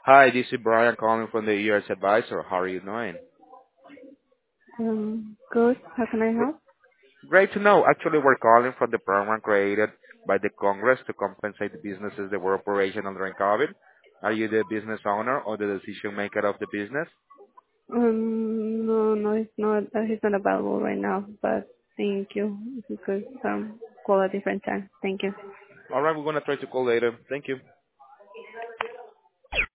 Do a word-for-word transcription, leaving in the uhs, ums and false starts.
Hi, this is Brian calling from the E R S Advisor. How are you doing? Um, good. How can I Gr- help? Great to know. Actually, we're calling from the program created by the Congress to compensate the businesses that were operational during COVID. Are you the business owner or the decision maker of the business? Um, no, no, he's not. Uh, he's not available right now. But thank you. If you could um call a different time. Thank you. All right, we're going to try to call later. Thank you.